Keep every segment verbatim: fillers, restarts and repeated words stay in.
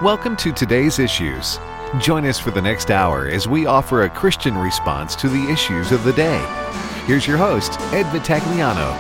Welcome to Today's Issues. Join us for the next hour as we offer a Christian response to the issues of the day. Here's your host, Ed Vitagliano.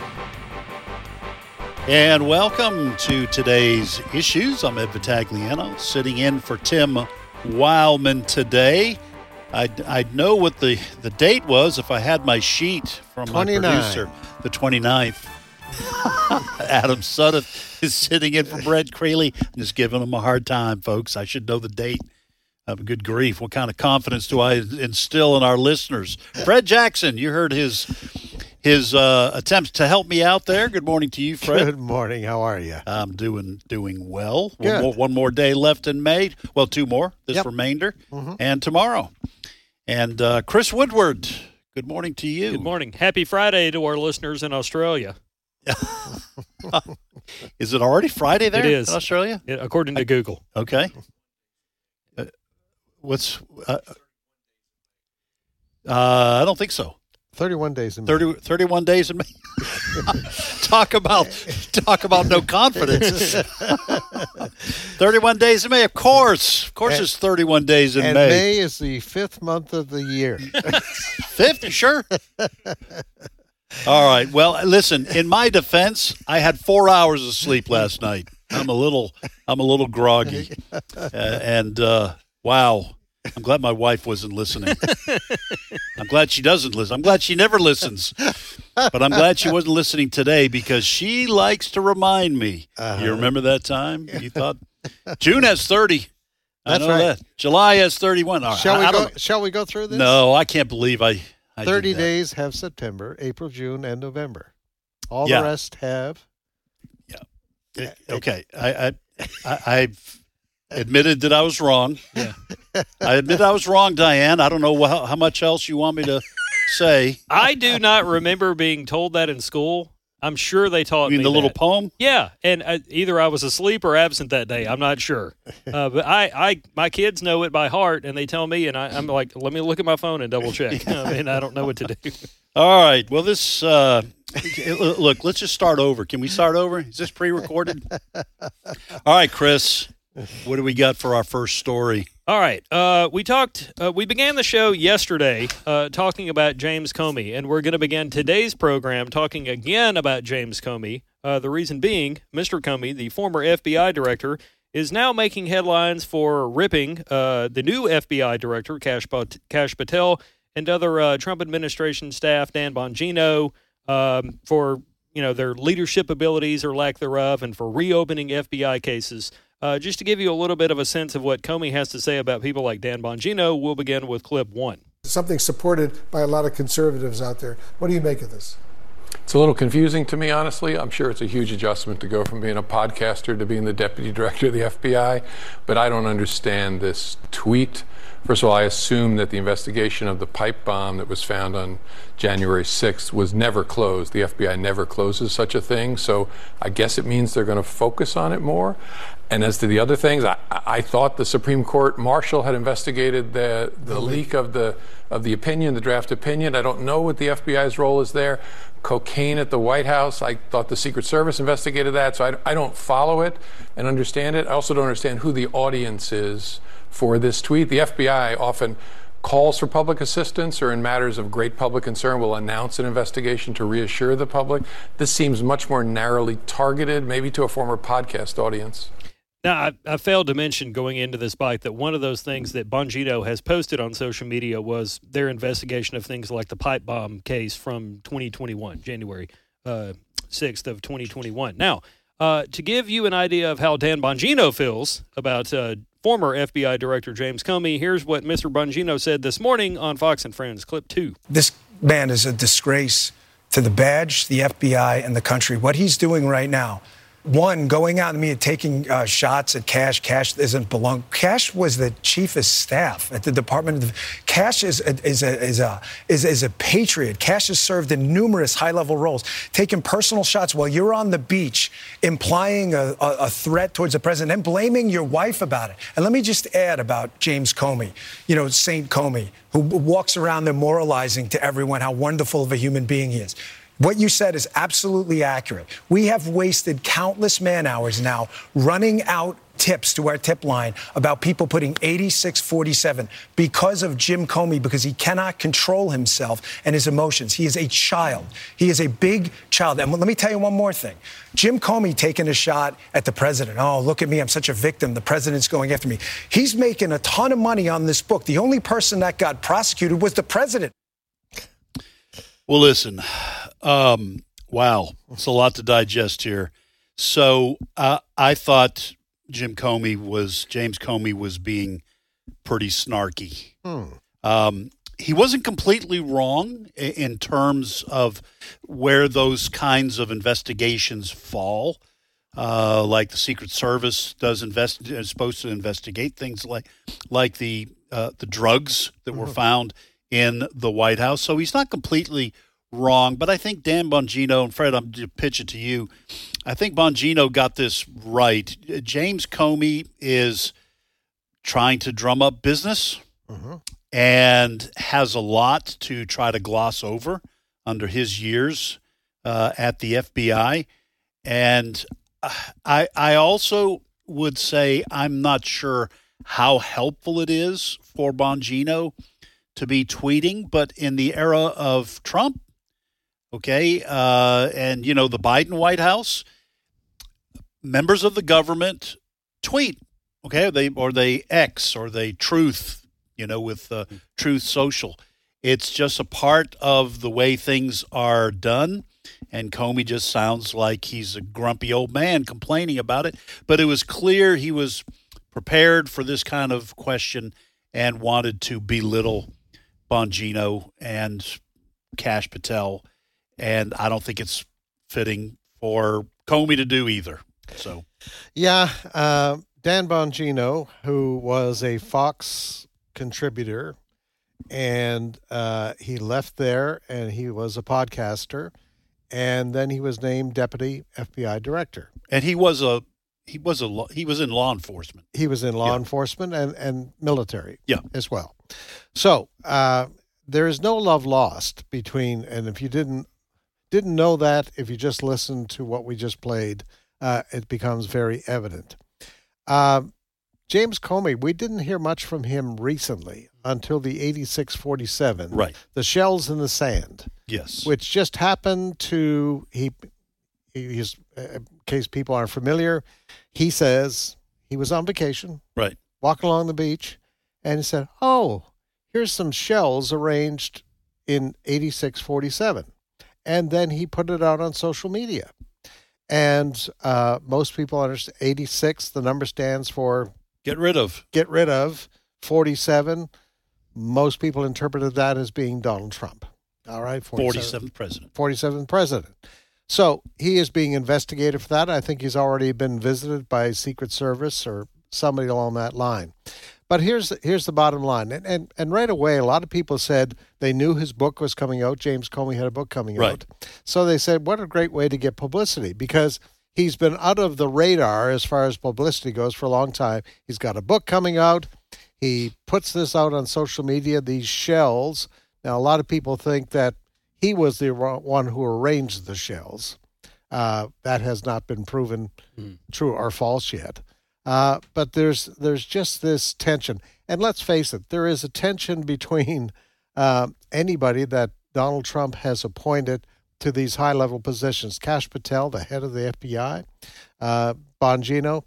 And welcome to Today's Issues. I'm Ed Vitagliano, sitting in for Tim Wildman today. I'd, I'd know what the, the date was if I had my sheet from my producer, the twenty-ninth. Adam Sutton is sitting in for Brett Creeley. I'm just giving him a hard time, folks. I should know the date. Uh, good grief. What kind of confidence do I instill in our listeners? Fred Jackson, you heard his his uh, attempts to help me out there. Good morning to you, Fred. Good morning. How are you? I'm doing doing well. Good. One more, one more day left in May. Well, two more, this yep. remainder, mm-hmm. and tomorrow. And uh, Chris Woodward, good morning to you. Good morning. Happy Friday to our listeners in Australia. Is it already Friday there it is. in Australia? Yeah, according to I, Google. Okay. Uh, what's uh, uh, I don't think so. thirty-one days in May. thirty, thirty-one days in May. talk about talk about no confidence. thirty-one days in May, of course. Of course, and, it's thirty-one days in and May. And May is the fifth month of the year. Fifth, you sure? All right. Well, listen, in my defense, I had four hours of sleep last night. I'm a little I'm a little groggy. Uh, and uh, wow. I'm glad my wife wasn't listening. I'm glad she doesn't listen. I'm glad she never listens. But I'm glad she wasn't listening today because she likes to remind me. Uh-huh. You remember that time? You thought June has thirty. That's I know right. that. July has thirty-one. All right. Shall, I, we I go, shall we go through this? No, I can't believe I, I thirty did that. days have September, April, June, and November. All yeah. the rest have. Yeah. Okay. I, I, I, I've admitted that I was wrong. Yeah. I admit I was wrong, Diane. I don't know how, how much else you want me to say. I do not remember being told that in school. I'm sure they taught you mean me the that. little poem? Yeah, and uh, either I was asleep or absent that day. I'm not sure. Uh, but I, I, my kids know it by heart, and they tell me, and I, I'm like, let me look at my phone and double check. I mean, I don't know what to do. All right. Well, this uh, look. Let's just start over. Can we start over? Is this pre-recorded? All right, Chris. What do we got for our first story? All right. Uh, we talked. Uh, we began the show yesterday uh, talking about James Comey, and we're going to begin today's program talking again about James Comey. Uh, the reason being, Mister Comey, the former F B I director, is now making headlines for ripping uh, the new F B I director, Kash, Pat- Kash Patel, and other uh, Trump administration staff, Dan Bongino, um, for you know their leadership abilities or lack thereof, and for reopening F B I cases. Uh, just to give you a little bit of a sense of what Comey has to say about people like Dan Bongino, we'll begin with clip one. Something supported by a lot of conservatives out there. What do you make of this? It's a little confusing to me, honestly. I'm sure it's a huge adjustment to go from being a podcaster to being the deputy director of the F B I, but I don't understand this tweet. First of all, I assume that the investigation of the pipe bomb that was found on January sixth was never closed. The F B I never closes such a thing, so I guess it means they're going to focus on it more. And as to the other things, I, I thought the Supreme Court marshal had investigated the, the, the leak of the of the opinion, the draft opinion. I don't know what the F B I's role is there. Cocaine at the White House, I thought the Secret Service investigated that, so I, I don't follow it and understand it. I also don't understand who the audience is for this tweet. The F B I often calls for public assistance or in matters of great public concern will announce an investigation to reassure the public. This seems much more narrowly targeted, maybe to a former podcast audience. Now, I, I failed to mention going into this bite that one of those things that Bongino has posted on social media was their investigation of things like the pipe bomb case from twenty twenty-one, January uh, sixth of twenty twenty-one. Now, uh, to give you an idea of how Dan Bongino feels about uh, former F B I Director James Comey, here's what Mister Bongino said this morning on Fox and Friends, clip two. This man is a disgrace to the badge, the F B I, and the country. What he's doing right now, one, going out in the media, taking uh, shots at Kash. Kash doesn't belong. Kash was the chief of staff at the Department of. Kash is a, is a is a is, is a patriot. Kash has served in numerous high-level roles, taking personal shots while you're on the beach, implying a, a, a threat towards the president, and blaming your wife about it. And let me just add about James Comey, you know, Saint Comey, who walks around there moralizing to everyone how wonderful of a human being he is. What you said is absolutely accurate. We have wasted countless man hours now running out tips to our tip line about people putting eighty-six forty-seven because of Jim Comey, because he cannot control himself and his emotions. He is a child. He is a big child. And let me tell you one more thing. Jim Comey taking a shot at the president. Oh, look at me. I'm such a victim. The president's going after me. He's making a ton of money on this book. The only person that got prosecuted was the president. Well, listen, um, wow, it's a lot to digest here. So uh, I thought Jim Comey was, James Comey was being pretty snarky. Hmm. Um, he wasn't completely wrong in, in terms of where those kinds of investigations fall. Uh, like the Secret Service does invest is supposed to investigate things like like the uh, the drugs that mm-hmm. were found in the White House. So he's not completely wrong, but I think Dan Bongino, and Fred, I'm going to pitch it to you. I think Bongino got this right. James Comey is trying to drum up business mm-hmm. and has a lot to try to gloss over under his years uh, at the F B I. And I, I also would say I'm not sure how helpful it is for Bongino to be tweeting, but in the era of Trump, okay, uh, and, you know, the Biden White House, members of the government tweet, okay, they or they X or they truth, you know, with uh, Truth Social. It's just a part of the way things are done. And Comey just sounds like he's a grumpy old man complaining about it. But it was clear he was prepared for this kind of question and wanted to belittle Bongino and Kash Patel. And I don't think it's fitting for Comey to do either. So, yeah, uh, Dan Bongino, who was a Fox contributor, and uh, he left there and he was a podcaster. And then he was named deputy F B I director. And he was a he was a he was in law enforcement. He was in law yeah. enforcement and, and military yeah. as well. So uh, there is no love lost between, and if you didn't didn't know that, if you just listened to what we just played, uh, it becomes very evident. Uh, James Comey, we didn't hear much from him recently until the eighty-six forty-seven. Right. The shells in the sand. Yes. Which just happened to, he, he's, in case people aren't familiar, he says he was on vacation. Right. Walking along the beach, and he said, oh, here's some shells arranged in eighty-six forty-seven. And then he put it out on social media. And uh, most people understand eighty-six, the number stands for get rid of. Get rid of. forty-seven, most people interpreted that as being Donald Trump. All right. forty-seventh president. forty-seventh president. So he is being investigated for that. I think he's already been visited by Secret Service or somebody along that line. But here's here's the bottom line. And, and and right away, a lot of people said they knew his book was coming out. James Comey had a book coming right. out. So they said, what a great way to get publicity, because he's been out of the radar as far as publicity goes for a long time. He's got a book coming out. He puts this out on social media, these shells. Now, a lot of people think that he was the one who arranged the shells. Uh, that has not been proven mm. true or false yet. Uh, but there's there's just this tension. And let's face it, there is a tension between uh, anybody that Donald Trump has appointed to these high-level positions. Kash Patel, the head of the F B I, uh, Bongino.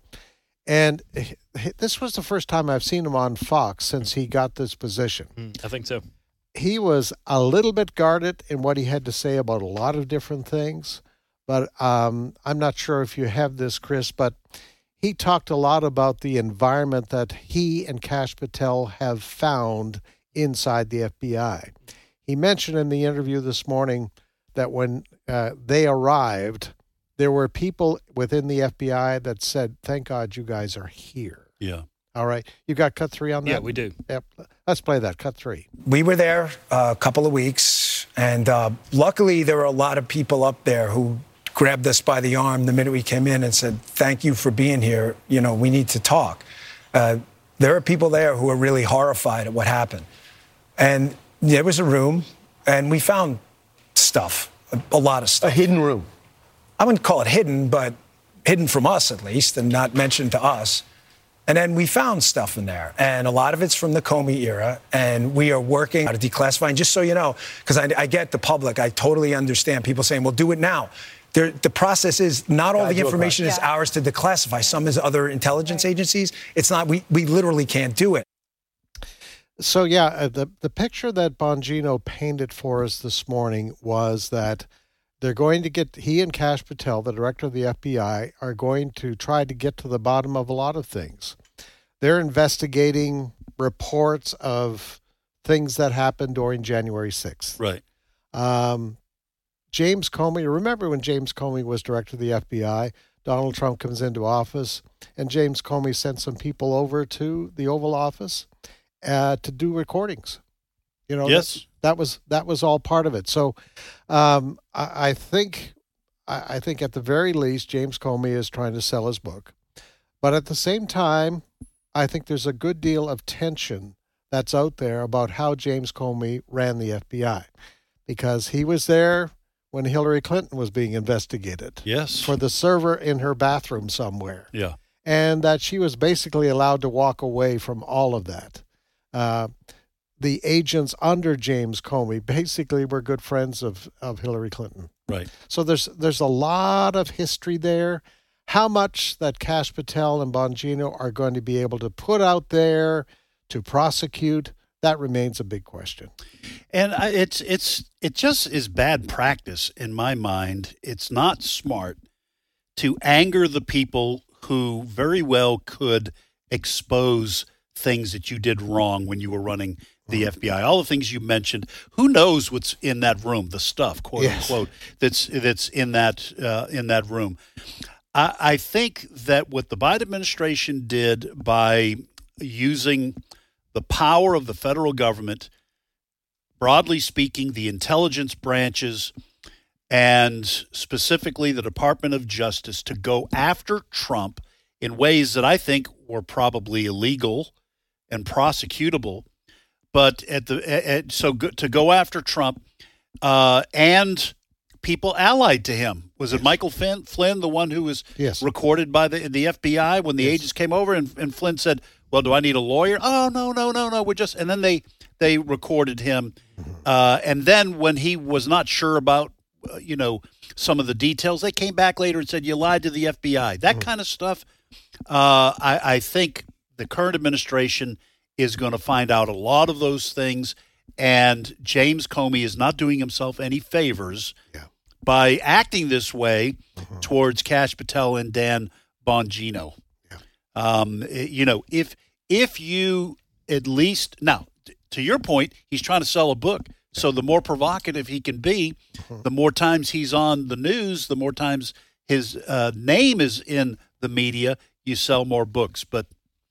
And this was the first time I've seen him on Fox since he got this position. Mm, I think so. He was a little bit guarded in what he had to say about a lot of different things. But um, I'm not sure if you have this, Chris, but he talked a lot about the environment that he and Kash Patel have found inside the F B I. He mentioned in the interview this morning that when uh, they arrived, there were people within the F B I that said, thank God you guys are here. Yeah. All right. You got cut three on that? Yeah, we do. Yep. Let's play that, cut three. We were there a couple of weeks, and uh, luckily there were a lot of people up there who grabbed us by the arm the minute we came in and said, thank you for being here. You know, we need to talk. Uh, there are people there who are really horrified at what happened. And there was a room, and we found stuff, a, a lot of stuff. A hidden room. I wouldn't call it hidden, but hidden from us at least, and not mentioned to us. And then we found stuff in there, and a lot of it's from the Comey era, and we are working to declassify. And just so you know, because I, I get the public, I totally understand people saying, well, do it now. There, the process is not all the information is yeah. ours to declassify. Some is other intelligence right. agencies. It's not, we, we literally can't do it. So, yeah, uh, the, the picture that Bongino painted for us this morning was that they're going to get, he and Kash Patel, the director of the F B I, are going to try to get to the bottom of a lot of things. They're investigating reports of things that happened during January sixth. Right. Um, James Comey, remember when James Comey was director of the F B I, Donald Trump comes into office, and James Comey sent some people over to the Oval Office uh, to do recordings. You know, yes. that, that was that was all part of it. So um, I, I think I, I think at the very least, James Comey is trying to sell his book. But at the same time, I think there's a good deal of tension that's out there about how James Comey ran the F B I, because he was there when Hillary Clinton was being investigated. Yes. For the server in her bathroom somewhere. Yeah. And that she was basically allowed to walk away from all of that. Uh, the agents under James Comey basically were good friends of, of Hillary Clinton. Right. So there's there's a lot of history there. How much that Kash Patel and Bongino are going to be able to put out there to prosecute, that remains a big question. And I, it's it's it just is bad practice in my mind. It's not smart to anger the people who very well could expose things that you did wrong when you were running the F B I. All the things you mentioned. Who knows what's in that room? The stuff, quote yes. unquote, that's that's in that uh, in that room. I, I think that what the Biden administration did by using the power of the federal government, broadly speaking, the intelligence branches, and specifically the Department of Justice, to go after Trump in ways that I think were probably illegal and prosecutable. But at the at, so go, to go after Trump uh, and people allied to him. Was it Michael Flynn, Flynn the one who was yes. recorded by the the F B I when the yes. agents came over, and, and Flynn said, well, do I need a lawyer? Oh, no, no, no, no. We're just, and then they, they recorded him. Uh, and then when he was not sure about, uh, you know, some of the details, they came back later and said, you lied to the F B I. That mm-hmm. kind of stuff. Uh, I, I think the current administration is going to find out a lot of those things. And James Comey is not doing himself any favors yeah. by acting this way mm-hmm. towards Kash Patel and Dan Bongino. Um, you know, if if you at least now, t- to your point, he's trying to sell a book. So the more provocative he can be, the more times he's on the news, the more times his uh, name is in the media, you sell more books. But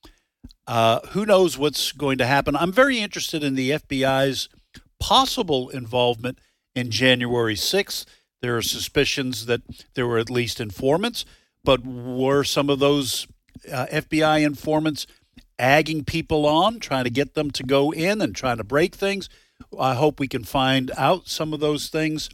uh, who knows what's going to happen? I'm very interested in the F B I's possible involvement in January sixth. There are suspicions that there were at least informants, but were some of those Uh, F B I informants agging people on, trying to get them to go in and trying to break things? I hope we can find out some of those things.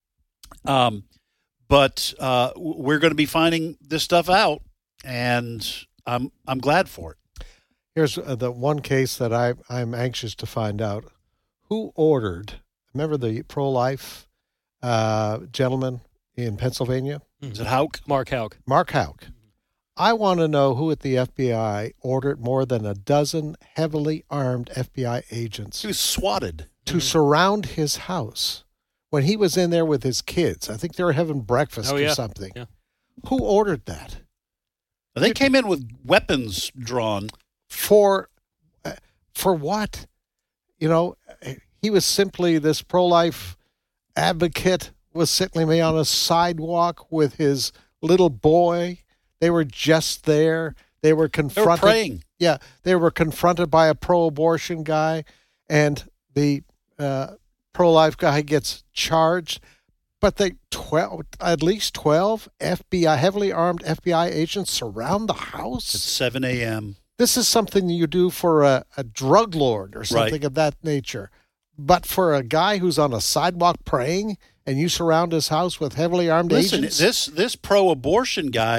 Um, but uh, we're going to be finding this stuff out, and I'm I'm glad for it. Here's uh, the one case that I, I'm anxious to find out. Who ordered, remember the pro-life uh, gentleman in Pennsylvania? Is it Houck? Mark Houck. Mark Houck. I want to know who at the F B I ordered more than a dozen heavily armed F B I agents. He was swatted. To mm-hmm. surround his house when he was in there with his kids. I think they were having breakfast oh, or yeah. something. Yeah. Who ordered that? They came in with weapons drawn. For, uh, for what? You know, he was simply this pro-life advocate, was sitting on a sidewalk with his little boy. They were just there. They were confronted. They were praying. Yeah, they were confronted by a pro-abortion guy, and the uh, pro-life guy gets charged. But they twelve, at least twelve F B I, heavily armed F B I agents surround the house at seven a.m. This is something you do for a, a drug lord or something right. of that nature. But for a guy who's on a sidewalk praying, and you surround his house with heavily armed Listen, agents. This this pro-abortion guy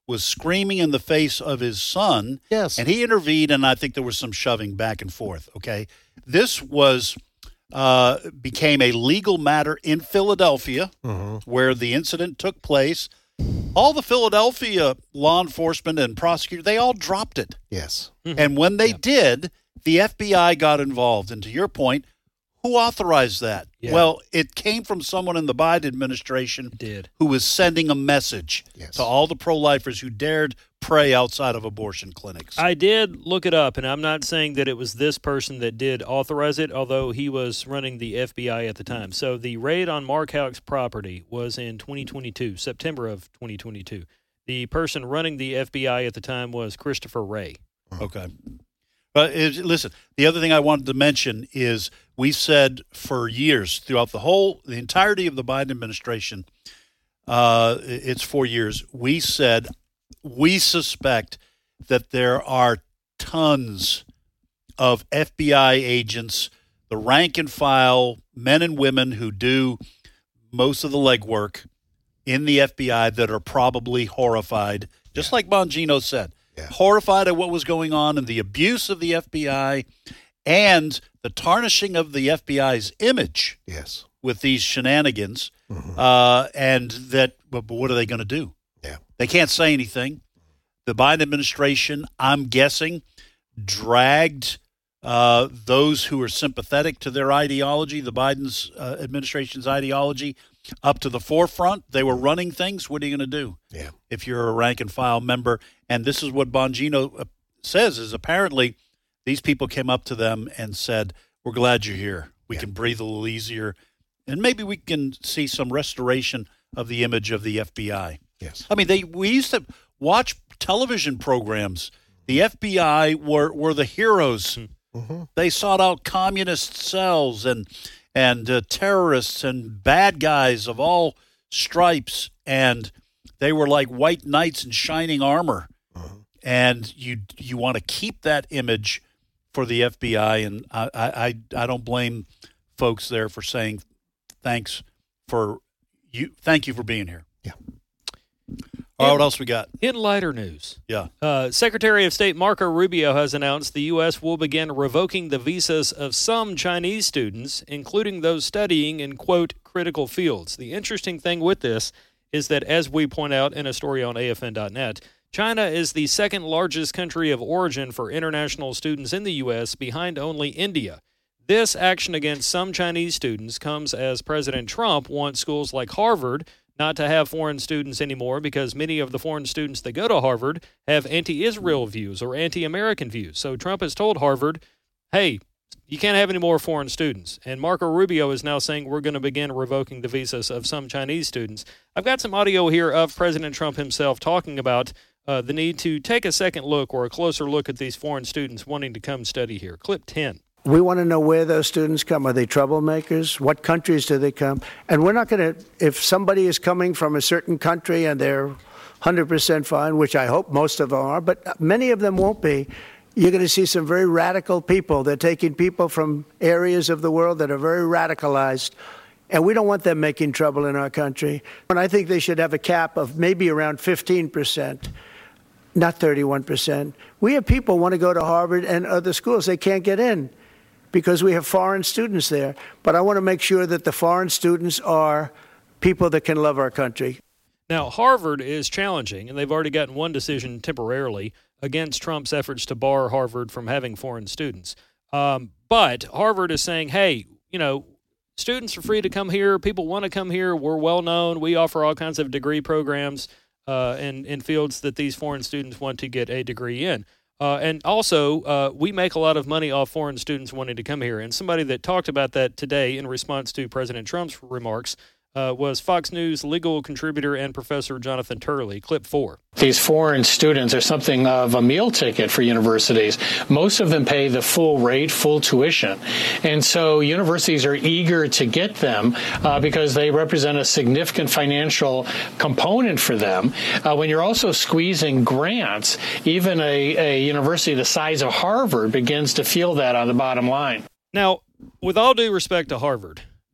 was screaming in the face of his son. Yes. And he intervened, and I think there was some shoving back and forth, okay? This was uh, became a legal matter in Philadelphia Mm-hmm. where the incident took place. All the Philadelphia law enforcement and prosecutors, they all dropped it. Yes. And when they did, the F B I got involved. And to your point, who authorized that? Yeah. Well, it came from someone in the Biden administration Did. who was sending a message Yes. to all the pro-lifers who dared pray outside of abortion clinics. I did look it up, and I'm not saying that it was this person that did authorize it, although he was running the F B I at the time. So the raid on Mark Houck's property was in twenty twenty-two, September of twenty twenty-two. The person running the F B I at the time was Christopher Wray. Okay. But it, listen, the other thing I wanted to mention is we said for years, throughout the whole, the entirety of the Biden administration, uh, it's four years, we said we suspect that there are tons of F B I agents, the rank and file men and women who do most of the legwork in the F B I that are probably horrified, just like Bongino said. Yeah. Horrified at what was going on and the abuse of the F B I and the tarnishing of the F B I's image Yes. with these shenanigans. Mm-hmm. Uh, and that, but, but what are they going to do? Yeah. They can't say anything. The Biden administration, I'm guessing, dragged uh, those who are sympathetic to their ideology, the Biden's uh, administration's ideology, up to the forefront. They were running things. What are you going to do? Yeah. If you're a rank and file member? And this is what Bongino uh, says, is apparently these people came up to them and said, we're glad you're here. We Yeah. can breathe a little easier. And maybe we can see some restoration of the image of the F B I. Yes. I mean, they we used to watch television programs. The F B I were, were the heroes. Mm-hmm. They sought out communist cells and and uh, terrorists and bad guys of all stripes, and they were like white knights in shining armor. Uh-huh. And you you want to keep that image for the F B I, and I, I I don't blame folks there for saying thanks for you. Thank you for being here. Yeah. All right, what else we got? In lighter news, Yeah. uh, Secretary of State Marco Rubio has announced the U S will begin revoking the visas of some Chinese students, including those studying in, quote, critical fields. The interesting thing with this is that, as we point out in a story on A F N dot net, China is the second largest country of origin for international students in the U S, behind only India. This action against some Chinese students comes as President Trump wants schools like Harvard not to have foreign students anymore because many of the foreign students that go to Harvard have anti-Israel views or anti-American views. So Trump has told Harvard, hey, you can't have any more foreign students. And Marco Rubio is now saying we're going to begin revoking the visas of some Chinese students. I've got some audio here of President Trump himself talking about uh, the need to take a second look or a closer look at these foreign students wanting to come study here. Clip ten. We want to know where those students come. Are they troublemakers? What countries do they come? And we're not going to, if somebody is coming from a certain country and they're one hundred percent fine, which I hope most of them are, but many of them won't be, you're going to see some very radical people. They're taking people from areas of the world that are very radicalized, and we don't want them making trouble in our country. And I think they should have a cap of maybe around fifteen percent. Not thirty-one percent. We have people who want to go to Harvard and other schools. They can't get in because we have foreign students there. But I want to make sure that the foreign students are people that can love our country. Now, Harvard is challenging, and they've already gotten one decision temporarily against Trump's efforts to bar Harvard from having foreign students. Um, but Harvard is saying, hey, you know, students are free to come here. People want to come here. We're well known. We offer all kinds of degree programs uh, in, in fields that these foreign students want to get a degree in. Uh, and also, uh, we make a lot of money off foreign students wanting to come here. And somebody that talked about that today in response to President Trump's remarks uh, was Fox News legal contributor and professor Jonathan Turley. Clip four. These foreign students are something of a meal ticket for universities. Most of them pay the full rate, full tuition. And so universities are eager to get them uh, because they represent a significant financial component for them. Uh, when you're also squeezing grants, even a, a university the size of Harvard begins to feel that on the bottom line. Now, with all due respect to Harvard,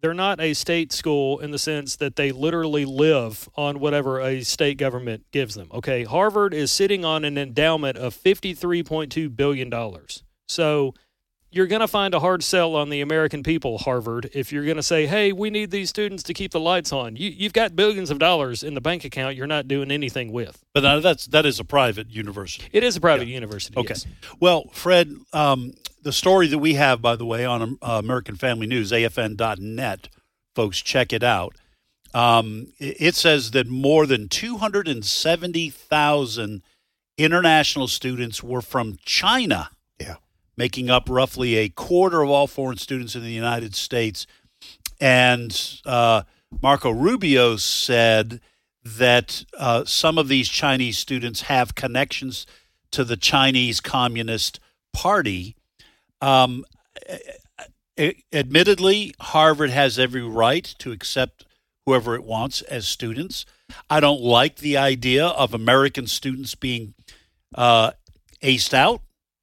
They're not a state school in the sense that they literally live on whatever a state government gives them. Okay, Harvard is sitting on an endowment of fifty-three point two billion dollars. So you're going to find a hard sell on the American people, Harvard, if you're going to say, hey, we need these students to keep the lights on. You, you've got billions of dollars in the bank account you're not doing anything with. But now that's, that is a private university. It is a private Yeah. university, Okay. yes. Well, Fred, um, the story that we have, by the way, on uh, American Family News, A F N dot net, folks, check it out. Um, it it says that more than two hundred seventy thousand international students were from China. Yeah. Making up roughly a quarter of all foreign students in the United States. And uh, Marco Rubio said that uh, some of these Chinese students have connections to the Chinese Communist Party. Um, admittedly, Harvard has every right to accept whoever it wants as students. I don't like the idea of American students being uh, aced out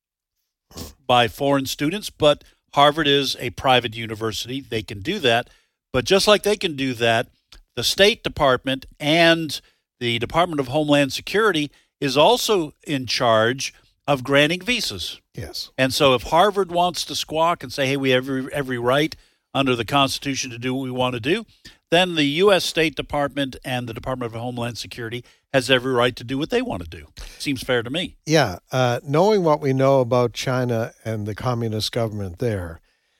by foreign students, but Harvard is a private university. They can do that. But just like they can do that, the State Department and the Department of Homeland Security is also in charge of granting visas. Yes. And so if Harvard wants to squawk and say, hey, we have every, every right under the Constitution to do what we want to do, then the U S State Department and the Department of Homeland Security has every right to do what they want to do. Seems fair to me. Yeah. Uh, knowing what we know about China and the communist government there,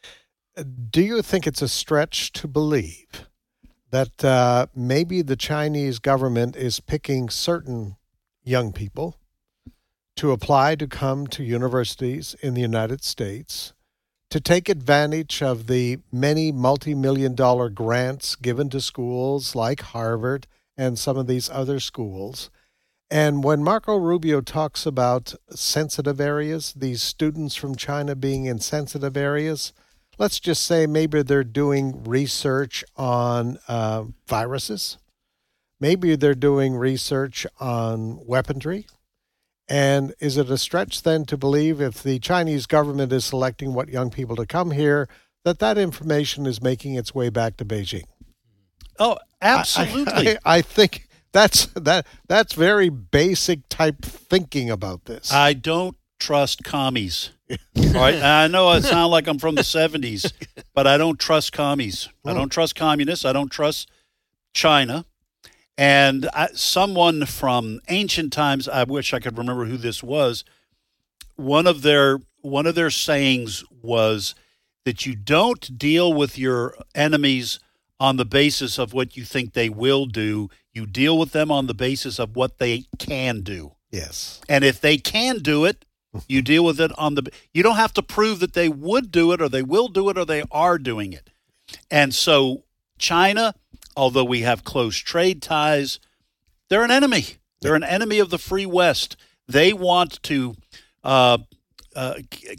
do you think it's a stretch to believe that uh, maybe the Chinese government is picking certain young people to apply to come to universities in the United States to take advantage of the many multi-million dollar grants given to schools like Harvard and some of these other schools? And when Marco Rubio talks about sensitive areas, these students from China being in sensitive areas, let's just say maybe they're doing research on uh, viruses. Maybe they're doing research on weaponry. And is it a stretch then to believe if the Chinese government is selecting what young people to come here, that that information is making its way back to Beijing? Oh, absolutely. I, I, I think that's that that's very basic type thinking about this. I don't trust commies. All right. I know I sound like I'm from the seventies, but I don't trust commies. I don't trust communists. I don't trust China. And I, someone from ancient times, I wish I could remember who this was. One of their one of their sayings was that you don't deal with your enemies on the basis of what you think they will do. You deal with them on the basis of what they can do. Yes. And if they can do it, you deal with it on the, you don't have to prove that they would do it or they will do it or they are doing it. And so China, although we have close trade ties, they're an enemy. They're an enemy of the free West. They want to uh, uh,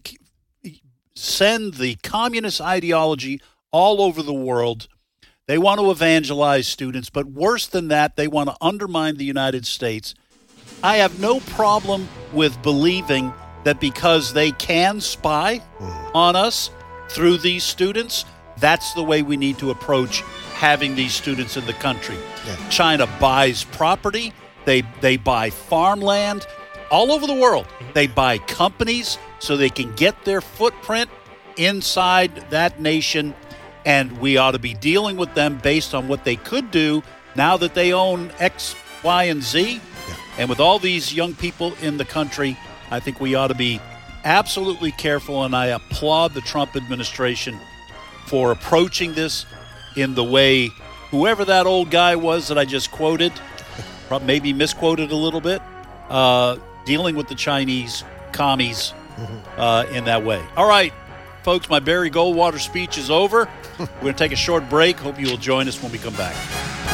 send the communist ideology all over the world. They want to evangelize students, but worse than that, they want to undermine the United States. I have no problem with believing that because they can spy on us through these students, that's the way we need to approach having these students in the country. Yeah. China buys property. They they buy farmland all over the world. They buy companies so they can get their footprint inside that nation, and we ought to be dealing with them based on what they could do now that they own X, Y, and Z. Yeah. And with all these young people in the country, I think we ought to be absolutely careful, and I applaud the Trump administration for approaching this in the way whoever that old guy was that I just quoted, maybe misquoted a little bit, uh, dealing with the Chinese commies uh, in that way. All right, folks, my Barry Goldwater speech is over. We're going to take a short break. Hope you will join us when we come back.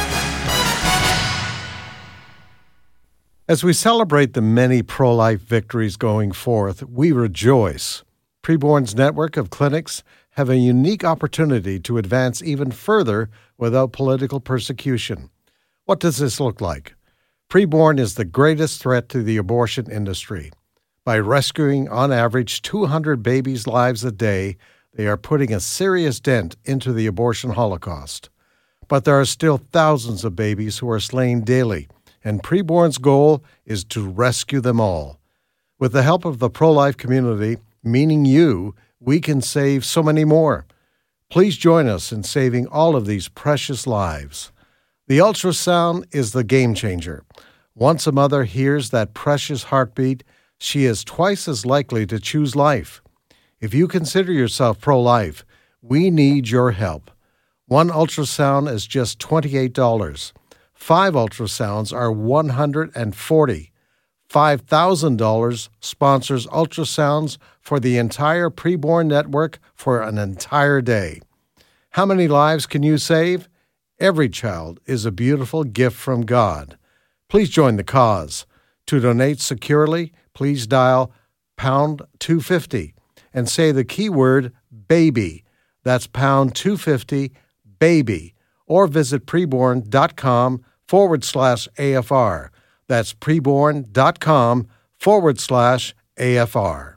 As we celebrate the many pro-life victories going forth, we rejoice. Preborn's network of clinics have a unique opportunity to advance even further without political persecution. What does this look like? Preborn is the greatest threat to the abortion industry. By rescuing, on average, two hundred babies' lives a day, they are putting a serious dent into the abortion holocaust. But there are still thousands of babies who are slain daily, and Preborn's goal is to rescue them all. With the help of the pro-life community, meaning you, we can save so many more. Please join us in saving all of these precious lives. The ultrasound is the game changer. Once a mother hears that precious heartbeat, she is twice as likely to choose life. If you consider yourself pro-life, we need your help. One ultrasound is just twenty-eight dollars. Five ultrasounds are one hundred forty dollars. five thousand dollars sponsors ultrasounds for the entire Preborn network for an entire day. How many lives can you save? Every child is a beautiful gift from God. Please join the cause. To donate securely, please dial pound two fifty and say the keyword baby. That's pound two fifty, baby. Or visit preborn.com forward slash AFR. That's preborn.com forward slash AFR.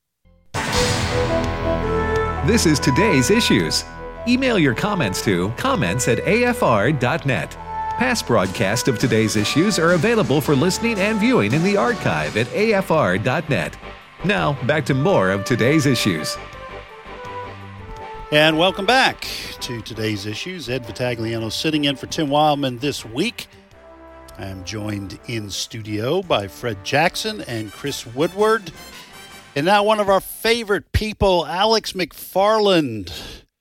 This is Today's Issues. Email your comments to comments at A F R dot net. Past broadcasts of Today's Issues are available for listening and viewing in the archive at A F R dot net. Now, back to more of Today's Issues. And welcome back to Today's Issues. Ed Vitagliano sitting in for Tim Wildman this week. I am joined in studio by Fred Jackson and Chris Woodward. And now one of our favorite people, Alex McFarland,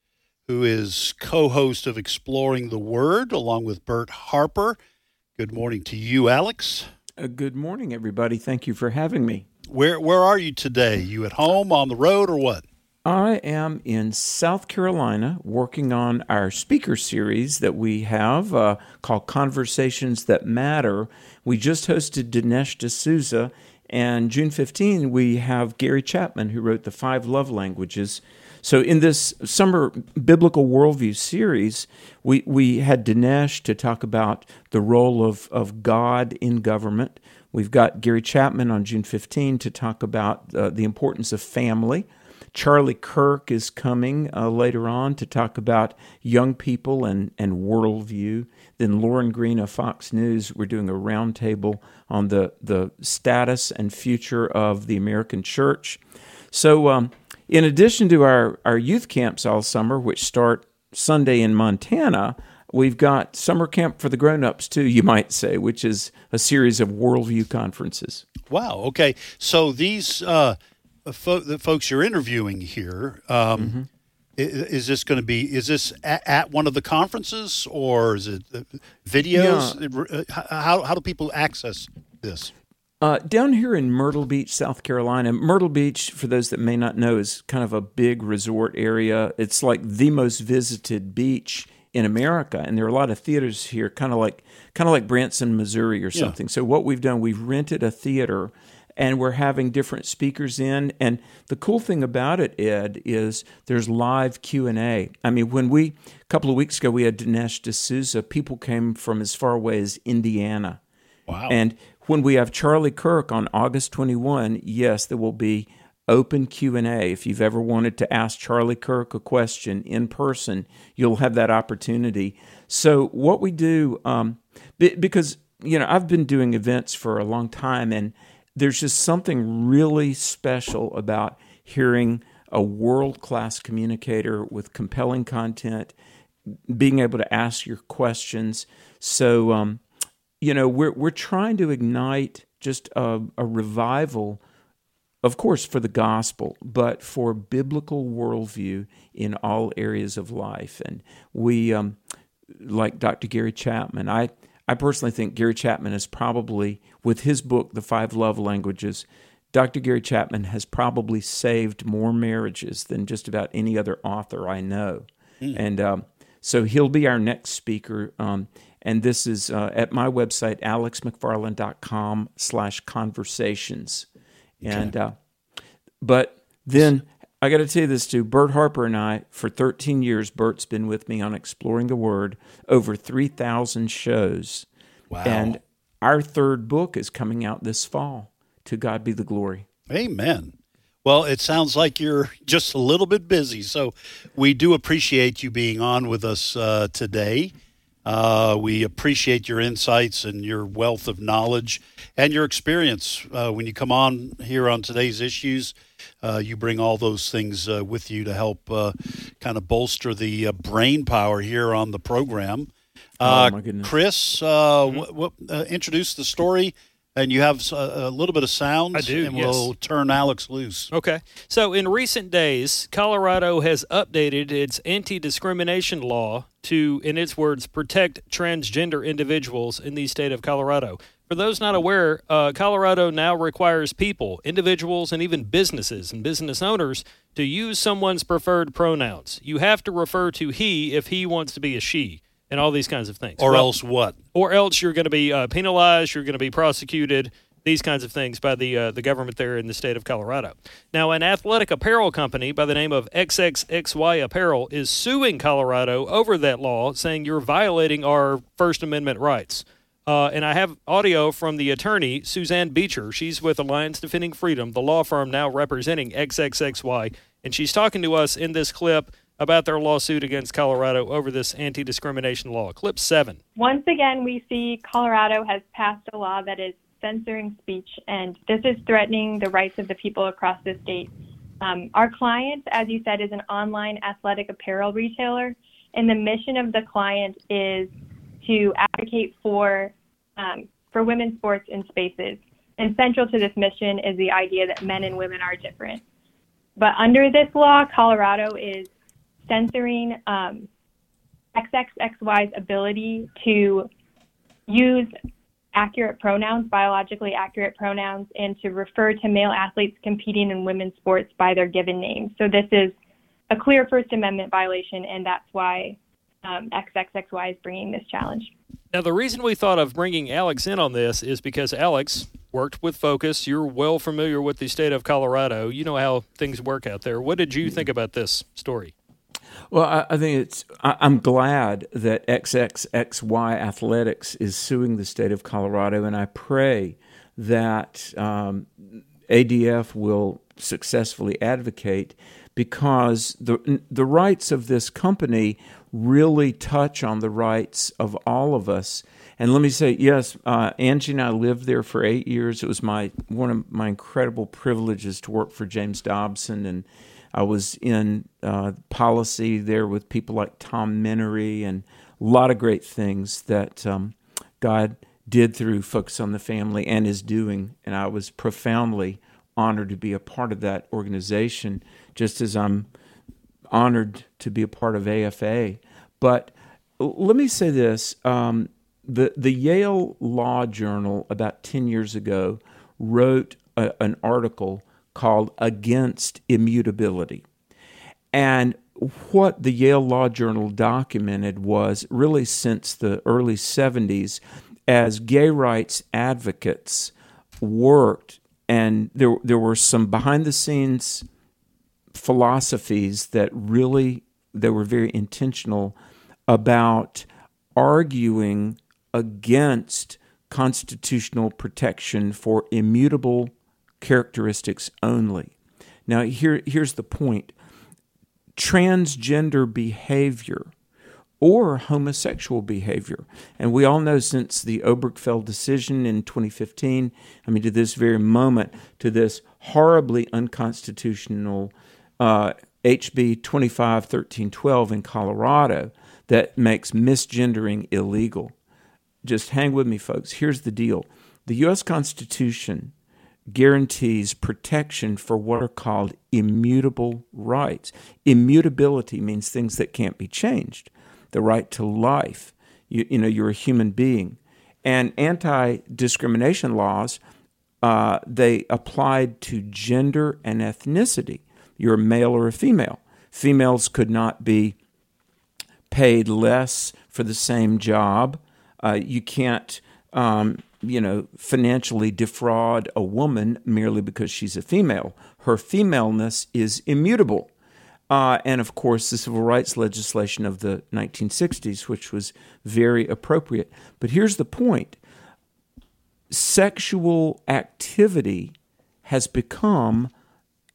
who is co-host of Exploring the Word, along with Bert Harper. Good morning to you, Alex. Uh, good morning, everybody. Thank you for having me. Where where are you today? You at home, on the road, or what? I am in South Carolina working on our speaker series that we have uh, called Conversations That Matter. We just hosted Dinesh D'Souza, and June fifteenth we have Gary Chapman, who wrote The Five Love Languages. So in this summer biblical worldview series, we, we had Dinesh to talk about the role of, of God in government. We've got Gary Chapman on June fifteenth to talk about uh, the importance of family. Charlie Kirk is coming uh, later on to talk about young people and, and worldview. Then Lauren Green of Fox News, we're doing a roundtable on the, the status and future of the American church. So um, in addition to our, our youth camps all summer, which start Sunday in Montana, we've got summer camp for the grown-ups too, you might say, which is a series of worldview conferences. Wow, okay. So these... Uh Fo- the folks you're interviewing here, um, mm-hmm. is, is this going to be, is this at, at one of the conferences, or is it uh, videos? Yeah. How, how do people access this? Uh, down here in Myrtle Beach, South Carolina. Myrtle Beach, for those that may not know, is kind of a big resort area. It's like the most visited beach in America, and there are a lot of theaters here, kind of like kind of like Branson, Missouri or something. Yeah. So what we've done, we've rented a theater, and we're having different speakers in. And the cool thing about it, Ed, is there's live Q and A. I mean, when we, a couple of weeks ago, we had Dinesh D'Souza, people came from as far away as Indiana. Wow. And when we have Charlie Kirk on August twenty-first, yes, there will be open Q and A. If you've ever wanted to ask Charlie Kirk a question in person, you'll have that opportunity. So what we do, um, because, you know, I've been doing events for a long time, and there's just something really special about hearing a world-class communicator with compelling content, being able to ask your questions. So, um, you know, we're we're trying to ignite just a, a revival, of course, for the gospel, but for biblical worldview in all areas of life. And we, um, like Doctor Gary Chapman, I. I personally think Gary Chapman is probably, with his book, The Five Love Languages, Doctor Gary Chapman has probably saved more marriages than just about any other author I know. Mm. And um, so he'll be our next speaker. Um, and this is uh, at my website, alexmcfarland.com slash conversations. Okay. And uh, but then I got to tell you this too. Bert Harper and I, for thirteen years, Bert's been with me on Exploring the Word, over three thousand shows. Wow. And our third book is coming out this fall. To God be the glory. Amen. Well, it sounds like you're just a little bit busy, so we do appreciate you being on with us uh, today. Uh, we appreciate your insights and your wealth of knowledge and your experience. Uh, when you come on here on Today's Issues, uh, you bring all those things uh, with you to help uh, kind of bolster the uh, brain power here on the program. Uh, oh, my goodness. Chris, uh, mm-hmm. w- w- uh, introduce the story. And you have a, a little bit of sound. I do, and yes. we'll turn Alex loose. Okay. So in recent days, Colorado has updated its anti-discrimination law to, in its words, protect transgender individuals in the state of Colorado. For those not aware, uh, Colorado now requires people, individuals, and even businesses and business owners to use someone's preferred pronouns. You have to refer to he if he wants to be a she. And all these kinds of things. Or well, else what? Or else you're going to be uh, penalized, you're going to be prosecuted, these kinds of things by the uh, the government there in the state of Colorado. Now, an athletic apparel company by the name of X X X Y Apparel is suing Colorado over that law, saying you're violating our First Amendment rights. Uh, and I have audio from the attorney, Suzanne Beecher. She's with Alliance Defending Freedom, the law firm now representing X X X Y. And she's talking to us in this clip about their lawsuit against Colorado over this anti-discrimination law. Clip seven. Once again, we see Colorado has passed a law that is censoring speech, and this is threatening the rights of the people across the state. Um, our client, as you said, is an online athletic apparel retailer, and the mission of the client is to advocate for um, for women's sports in spaces. And central to this mission is the idea that men and women are different. But under this law, Colorado is censoring um, X X X Y's ability to use accurate pronouns, biologically accurate pronouns, and to refer to male athletes competing in women's sports by their given names. So this is a clear First Amendment violation, and that's why um, X X X Y is bringing this challenge. Now, the reason we thought of bringing Alex in on this is because Alex worked with Focus. You're well familiar with the state of Colorado. You know how things work out there. What did you think about this story? Well, I, I think it's. I, I'm glad that X X X Y Athletics is suing the state of Colorado, and I pray that um, A D F will successfully advocate, because the the rights of this company really touch on the rights of all of us. And let me say, yes, uh, Angie and I lived there for eight years. It was my one of my incredible privileges to work for James Dobson, and I was in uh, policy there with people like Tom Menery, and a lot of great things that um, God did through Focus on the Family and is doing. And I was profoundly honored to be a part of that organization, just as I'm honored to be a part of A F A. But let me say this. Um, the, the Yale Law Journal about ten years ago wrote a, an article called Against Immutability. And what the Yale Law Journal documented was really since the early seventies, as gay rights advocates worked, and there there were some behind-the-scenes philosophies that really, they were very intentional about arguing against constitutional protection for immutable characteristics only. Now, here, here's the point. Transgender behavior or homosexual behavior, and we all know since the Obergefell decision in twenty fifteen, I mean, to this very moment, to this horribly unconstitutional uh, H B twenty-five thirteen twelve in Colorado that makes misgendering illegal. Just hang with me, folks. Here's the deal. The U S Constitution guarantees protection for what are called immutable rights. Immutability means things that can't be changed. The right to life. You, you know, you're a human being. And anti-discrimination laws, uh, they applied to gender and ethnicity. You're a male or a female. Females could not be paid less for the same job. Uh, you can't, um, you know, financially defraud a woman merely because she's a female. Her femaleness is immutable. Uh, and, of course, the civil rights legislation of the nineteen sixties, which was very appropriate. But here's the point. Sexual activity has become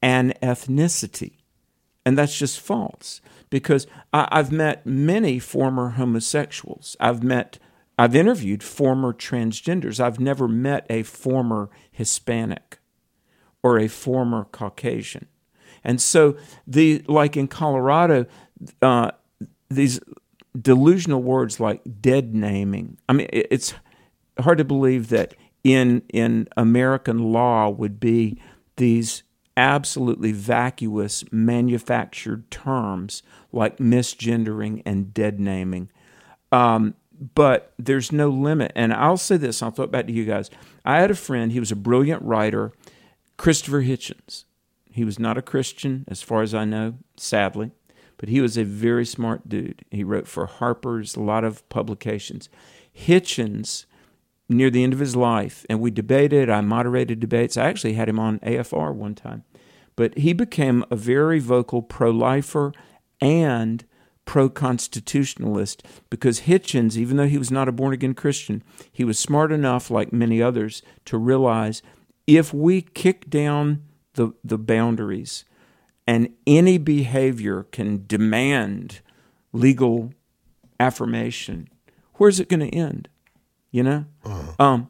an ethnicity. And that's just false, because I, I've met many former homosexuals. I've met, I've interviewed former transgenders. I've never met a former Hispanic or a former Caucasian. And so, the like in Colorado, uh, these delusional words like dead naming. I mean, it's hard to believe that in in American law would be these absolutely vacuous manufactured terms like misgendering and dead naming. Um, but there's no limit. And I'll say this, I'll throw it back to you guys. I had a friend, he was a brilliant writer, Christopher Hitchens. He was not a Christian, as far as I know, sadly, but he was a very smart dude. He wrote for Harper's, a lot of publications. Hitchens, near the end of his life, and we debated, I moderated debates. I actually had him on A F R one time. But he became a very vocal pro-lifer and pro-constitutionalist because Hitchens, even though he was not a born-again Christian, he was smart enough, like many others, to realize if we kick down the, the boundaries and any behavior can demand legal affirmation, where's it going to end? You know, uh-huh. um,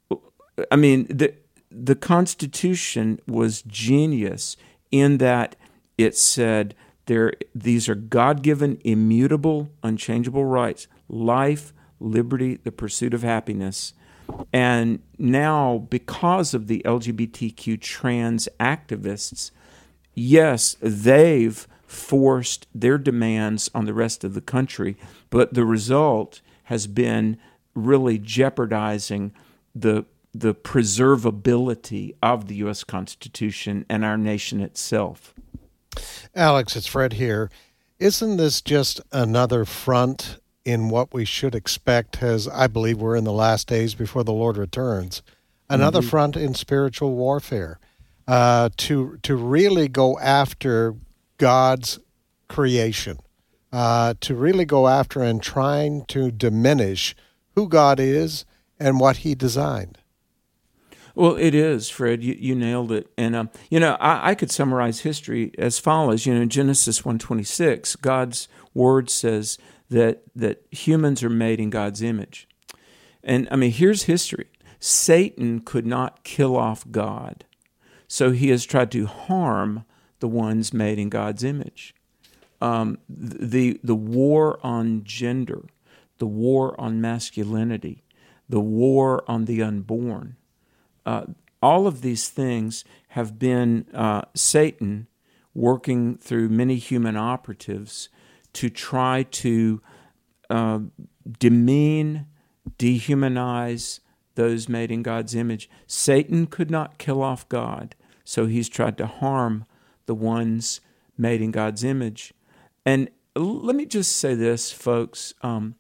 I mean, the the Constitution was genius in that it said there these are God-given, immutable, unchangeable rights: life, liberty, the pursuit of happiness. And now, because of the L G B T Q trans activists, yes, they've forced their demands on the rest of the country, but the result has been really jeopardizing the the preservability of the U S Constitution and our nation itself. Alex, it's Fred here. Isn't this just another front in what we should expect, as I believe we're in the last days before the Lord returns, another mm-hmm. front in spiritual warfare, uh, to to really go after God's creation, uh, to really go after and trying to diminish who God is and what he designed? Well, it is, Fred. You, you nailed it. And, um, you know, I, I could summarize history as follows. You know, in Genesis one twenty-six, God's word says that, that humans are made in God's image. And, I mean, here's history. Satan could not kill off God, so he has tried to harm the ones made in God's image. Um, the, the war on gender, the war on masculinity, the war on the unborn, uh, all of these things have been uh, Satan working through many human operatives to try to uh, demean, dehumanize those made in God's image. Satan could not kill off God, so he's tried to harm the ones made in God's image. And let me just say this, folks. Um,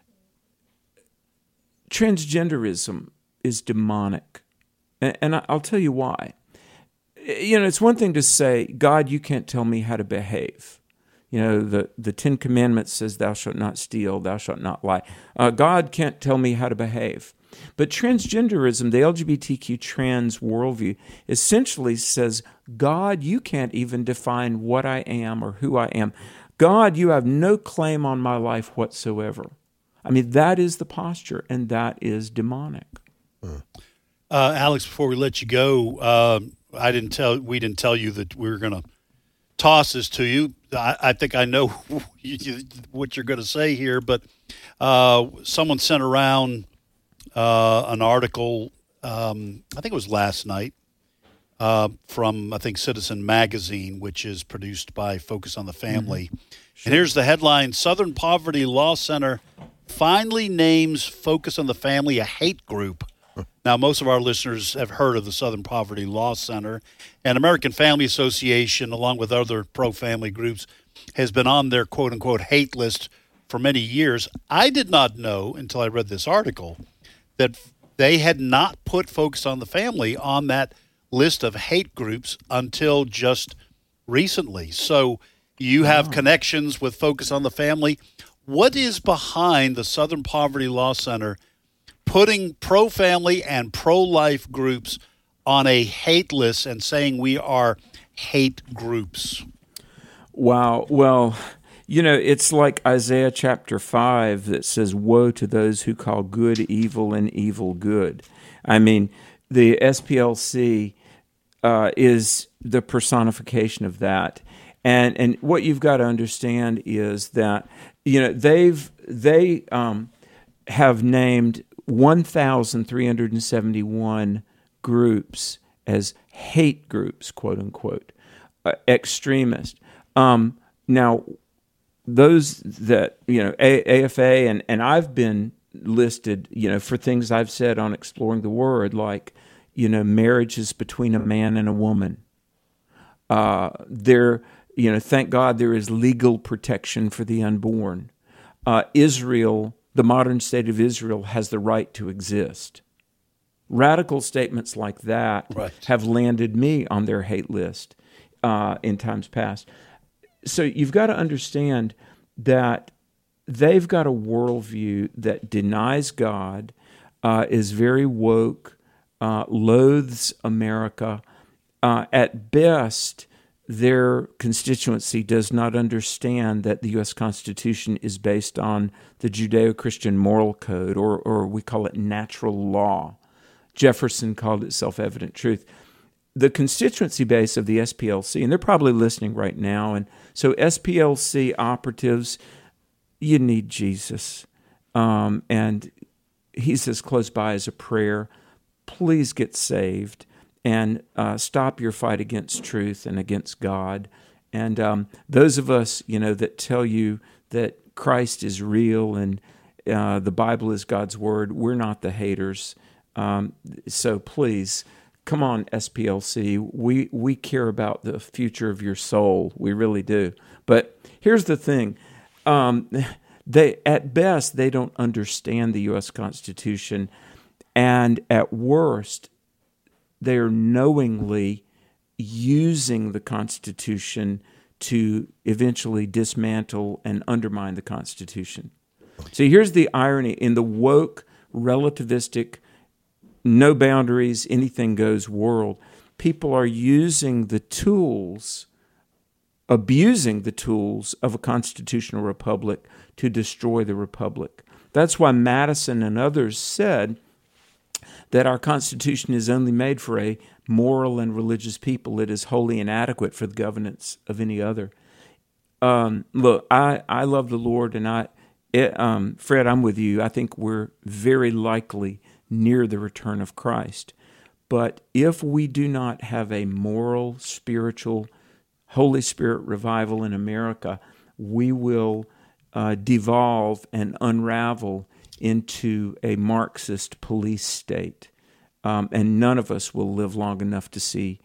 Transgenderism is demonic, and I'll tell you why. You know, it's one thing to say, God, you can't tell me how to behave. You know, the, the Ten Commandments says, thou shalt not steal, thou shalt not lie. Uh, God can't tell me how to behave. But transgenderism, the L G B T Q trans worldview, essentially says, God, you can't even define what I am or who I am. God, you have no claim on my life whatsoever. I mean, that is the posture, and that is demonic. Uh, Alex, before we let you go, uh, I didn't tell we didn't tell you that we were going to toss this to you. I, I think I know what you're going to say here, but uh, someone sent around uh, an article. Um, I think it was last night uh, from I think Citizen Magazine, which is produced by Focus on the Family. Mm-hmm. Sure. And here's the headline: Southern Poverty Law Center finally names Focus on the Family a hate group. Now, most of our listeners have heard of the Southern Poverty Law Center, and American Family Association, along with other pro-family groups, has been on their quote-unquote hate list for many years. I did not know until I read this article that they had not put Focus on the Family on that list of hate groups until just recently. So you have wow. connections with Focus on the Family. What is behind the Southern Poverty Law Center putting pro-family and pro-life groups on a hate list and saying we are hate groups? Wow. Well, you know, it's like Isaiah chapter five that says, woe to those who call good evil and evil good. I mean, the S P L C uh, is the personification of that. And and what you've got to understand is that, you know, they've they um, have named one thousand three hundred seventy-one groups as hate groups, quote unquote, uh, extremist. Um, now, those that, you know, A F A, and, and I've been listed, you know, for things I've said on Exploring the Word, like, you know, marriage is between a man and a woman. Uh, there, you know, thank God there is legal protection for the unborn. Uh, Israel, the modern state of Israel, has the right to exist. Radical statements like that right. have landed me on their hate list uh, in times past. So you've got to understand that they've got a worldview that denies God, uh, is very woke, uh, loathes America. Uh, at best, their constituency does not understand that the U S Constitution is based on the Judeo-Christian moral code, or, or we call it natural law. Jefferson called it self-evident truth. The constituency base of the S P L C, and they're probably listening right now, and so S P L C operatives, you need Jesus. Um, and he's as close by as a prayer. Please get saved and uh, stop your fight against truth and against God. And um, those of us, you know, that tell you that Christ is real and uh, the Bible is God's word, we're not the haters. Um, so please, come on, S P L C. We we care about the future of your soul. We really do. But here's the thing. Um, they at best, they don't understand the U S Constitution. And at worst, they are knowingly using the Constitution to eventually dismantle and undermine the Constitution. So here's the irony. In the woke, relativistic, no boundaries, anything goes world, people are using the tools, abusing the tools of a constitutional republic to destroy the republic. That's why Madison and others said that our Constitution is only made for a moral and religious people. It is wholly inadequate for the governance of any other. Um, look, I, I love the Lord, and I, it, um, Fred, I'm with you. I think we're very likely near the return of Christ. But if we do not have a moral, spiritual, Holy Spirit revival in America, we will uh, devolve and unravel into a Marxist police state. Um, and none of us will live long enough to see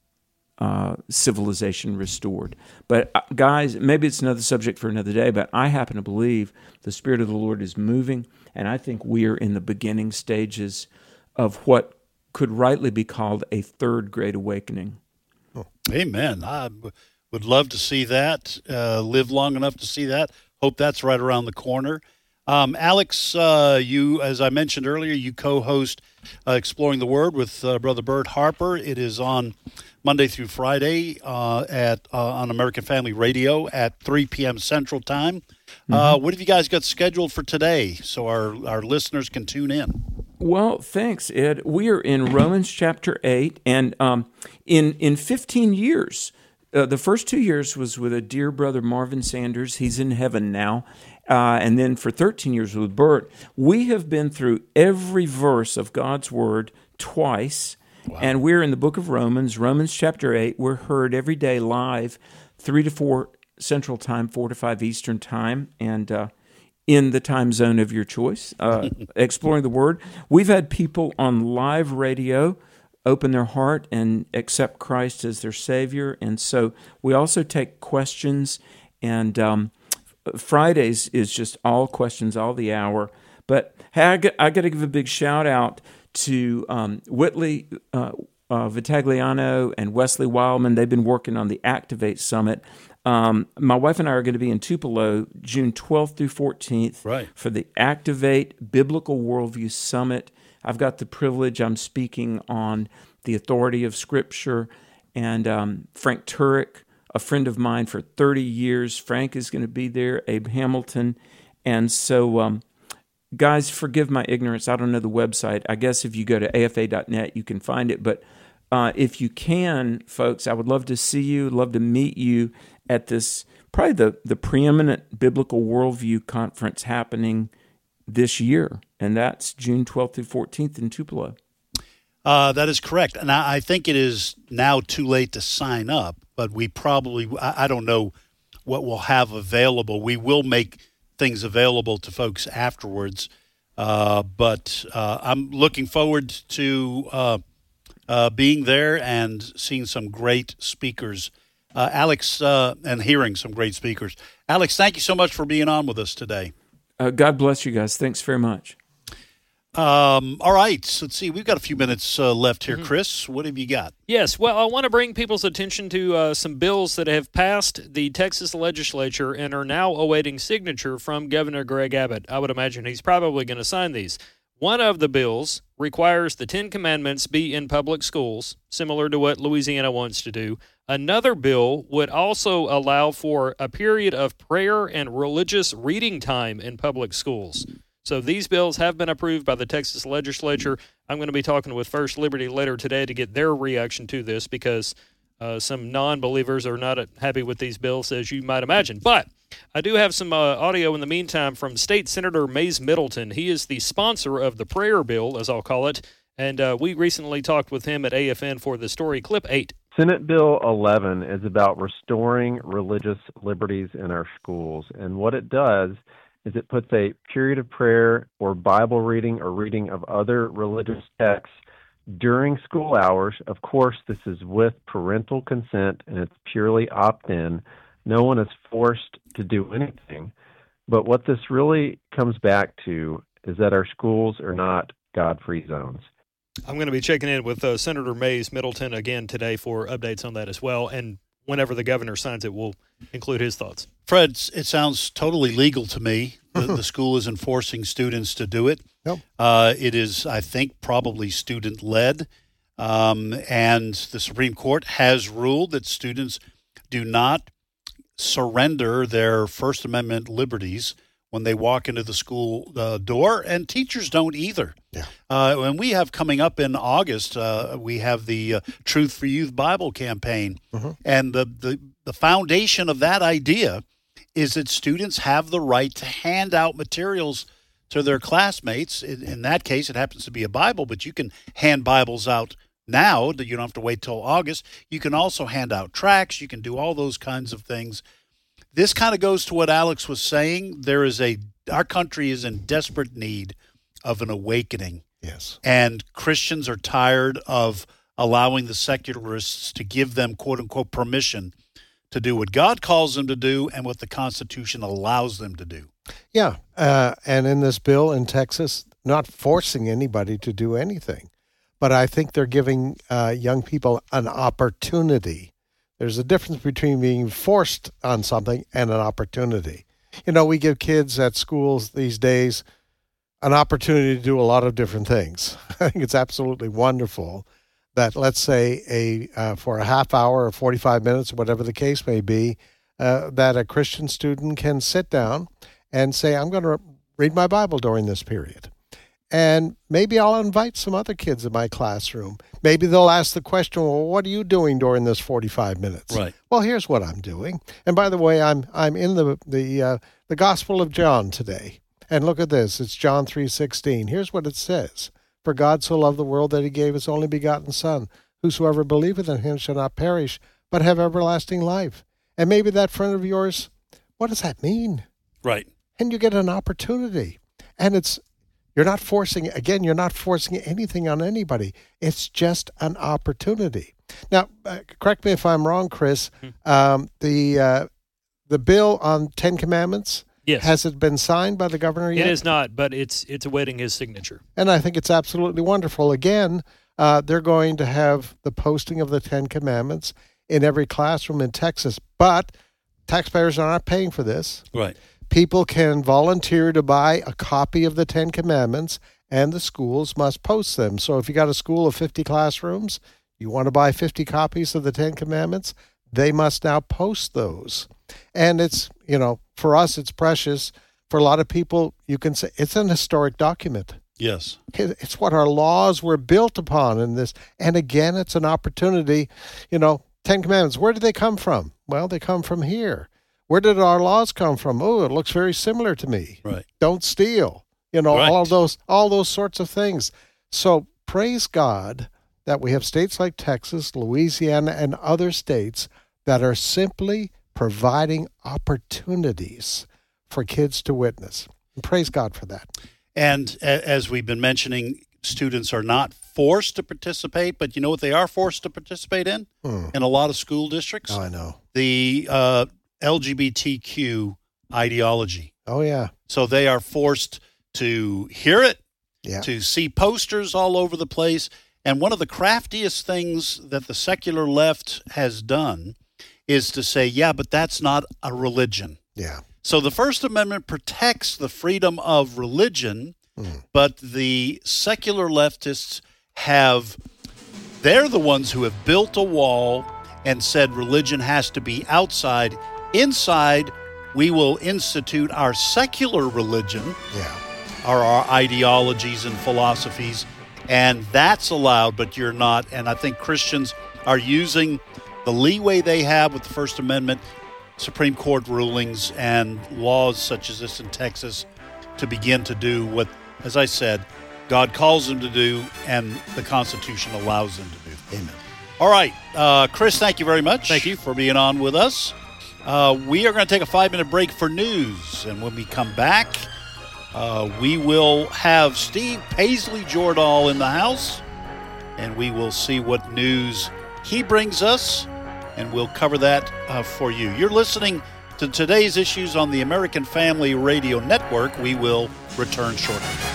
uh, civilization restored. But uh, guys, maybe it's another subject for another day, but I happen to believe the Spirit of the Lord is moving, and I think we are in the beginning stages of what could rightly be called a third great awakening. Oh, amen. I w- would love to see that, uh, live long enough to see that. Hope that's right around the corner. Um, Alex, uh, you, as I mentioned earlier, you co-host uh, Exploring the Word with uh, Brother Bert Harper. It is on Monday through Friday uh, at uh, on American Family Radio at three p.m. Central Time. Mm-hmm. Uh, what have you guys got scheduled for today so our, our listeners can tune in? Well, thanks, Ed. We are in Romans chapter eight, and um, in, in fifteen years, uh, the first two years was with a dear brother, Marvin Sanders. He's in heaven now. Uh, and then for thirteen years with Bert, we have been through every verse of God's Word twice. Wow. And we're in the book of Romans, Romans chapter eight. We're heard every day live, three to four Central Time, four to five Eastern Time, and uh, in the time zone of your choice, uh, Exploring the Word. We've had people on live radio open their heart and accept Christ as their Savior. And so we also take questions, and um, Fridays is just all questions all the hour. But hey, I got, I got to give a big shout out to um, Whitley uh, uh, Vitagliano and Wesley Wildman. They've been working on the Activate Summit. Um, my wife and I are going to be in Tupelo June twelfth through fourteenth right. for the Activate Biblical Worldview Summit. I've got the privilege. I'm speaking on the authority of Scripture. and um, Frank Turek, a friend of mine for thirty years. Frank is going to be there, Abe Hamilton. And so, um, guys, forgive my ignorance. I don't know the website. I guess if you go to A F A dot net, you can find it. But uh, if you can, folks, I would love to see you, love to meet you at this, probably the, the preeminent biblical worldview conference happening this year. And that's June twelfth through fourteenth in Tupelo. Uh, that is correct. And I, I think it is now too late to sign up, but we probably, I, I don't know what we'll have available. We will make things available to folks afterwards. Uh, but uh, I'm looking forward to uh, uh, being there and seeing some great speakers. Uh, Alex, uh, and hearing some great speakers. Alex, thank you so much for being on with us today. Uh, God bless you guys. Thanks very much. Um, all right. So let's see. We've got a few minutes uh, left here. Mm-hmm. Chris, what have you got? Yes. Well, I want to bring people's attention to uh, some bills that have passed the Texas legislature and are now awaiting signature from Governor Greg Abbott. I would imagine he's probably going to sign these. One of the bills requires the Ten Commandments be in public schools, similar to what Louisiana wants to do. Another bill would also allow for a period of prayer and religious reading time in public schools. So these bills have been approved by the Texas legislature. I'm going to be talking with First Liberty later today to get their reaction to this because uh, some non-believers are not happy with these bills, as you might imagine. But I do have some uh, audio in the meantime from State Senator Mays Middleton. He is the sponsor of the prayer bill, as I'll call it, and uh, we recently talked with him at A F N for the story. Clip eight. Senate Bill eleven is about restoring religious liberties in our schools, and what it does is it puts a period of prayer or Bible reading or reading of other religious texts during school hours. Of course, this is with parental consent, and it's purely opt-in. No one is forced to do anything. But what this really comes back to is that our schools are not God-free zones. I'm going to be checking in with uh, Senator Mays Middleton again today for updates on that as well, and whenever the governor signs it, we'll include his thoughts. Fred, it sounds totally legal to me. The, the school is enforcing students to do it. Yep. Uh, it is, I think, probably student-led, um, and the Supreme Court has ruled that students do not surrender their First Amendment liberties when they walk into the school uh, door, and teachers don't either. Yeah. Uh, and we have coming up in August, uh, we have the uh, Truth for Youth Bible campaign, mm-hmm. and the, the, the foundation of that idea is that students have the right to hand out materials to their classmates. In, in that case, it happens to be a Bible, but you can hand Bibles out now. You don't have to wait till August. You can also hand out tracts. You can do all those kinds of things. This kind of goes to what Alex was saying. There is a our country is in desperate need of an awakening. Yes. And Christians are tired of allowing the secularists to give them, quote unquote, permission to do what God calls them to do and what the Constitution allows them to do. Yeah. Uh, and in this bill in Texas, not forcing anybody to do anything, but I think they're giving uh, young people an opportunity. There's a difference between being forced on something and an opportunity. You know, we give kids at schools these days an opportunity to do a lot of different things. I think it's absolutely wonderful that, let's say, a uh, for a half hour or forty-five minutes, whatever the case may be, uh, that a Christian student can sit down and say, I'm going to read my Bible during this period. And maybe I'll invite some other kids in my classroom. Maybe they'll ask the question, well, what are you doing during this forty-five minutes? Right. Well, here's what I'm doing. And by the way, I'm I'm in the the uh, the Gospel of John today. And look at this. It's John three sixteen. Here's what it says. For God so loved the world that he gave his only begotten Son. Whosoever believeth in him shall not perish, but have everlasting life. And maybe that friend of yours, what does that mean? Right. And you get an opportunity. And it's You're not forcing, again, you're not forcing anything on anybody. It's just an opportunity. Now, uh, correct me if I'm wrong, Chris. Mm-hmm. Um, the uh, the bill on Ten Commandments, yes. Has it been signed by the governor yet? It is not, but it's it's awaiting his signature. And I think it's absolutely wonderful. Again, uh, they're going to have the posting of the Ten Commandments in every classroom in Texas, but taxpayers are not paying for this. Right. People can volunteer to buy a copy of the Ten Commandments, and the schools must post them. So if you got a school of fifty classrooms, You want to buy fifty copies of the Ten Commandments? They must now post those. And it's, you know, for us, it's precious. For a lot of people, you can say it's an historic document. Yes. It's what our laws were built upon in this. And again, it's an opportunity. You know, Ten Commandments, where did they come from? Well, they come from here. Where did our laws come from? Oh, it looks very similar to me. Right. Don't steal. You know, Right. all of those, all those sorts of things. So praise God that we have states like Texas, Louisiana, and other states that are simply providing opportunities for kids to witness. And praise God for that. And a- as we've been mentioning, students are not forced to participate, but you know what they are forced to participate in? Hmm. In a lot of school districts? Oh, I know. The uh, L G B T Q ideology. Oh, yeah. So they are forced to hear it, Yeah. to see posters all over the place. And one of the craftiest things that the secular left has done is to say, yeah, but that's not a religion. Yeah. So the First Amendment protects the freedom of religion, Mm. but the secular leftists have, they're the ones who have built a wall and said religion has to be outside. Inside, we will institute our secular religion, Yeah. or our ideologies and philosophies, and that's allowed, but you're not. And I think Christians are using the leeway they have with the First Amendment, Supreme Court rulings, and laws such as this in Texas to begin to do what, as I said, God calls them to do and the Constitution allows them to do. Amen. All right. Uh, Chris, thank you very much. Thank you. For being on with us. Uh, we are going to take a five-minute break for news, and when we come back, uh, we will have Steve Paisley Jordahl in the house, and we will see what news he brings us, and we'll cover that uh, for you. You're listening to today's issues on the American Family Radio Network. We will return shortly.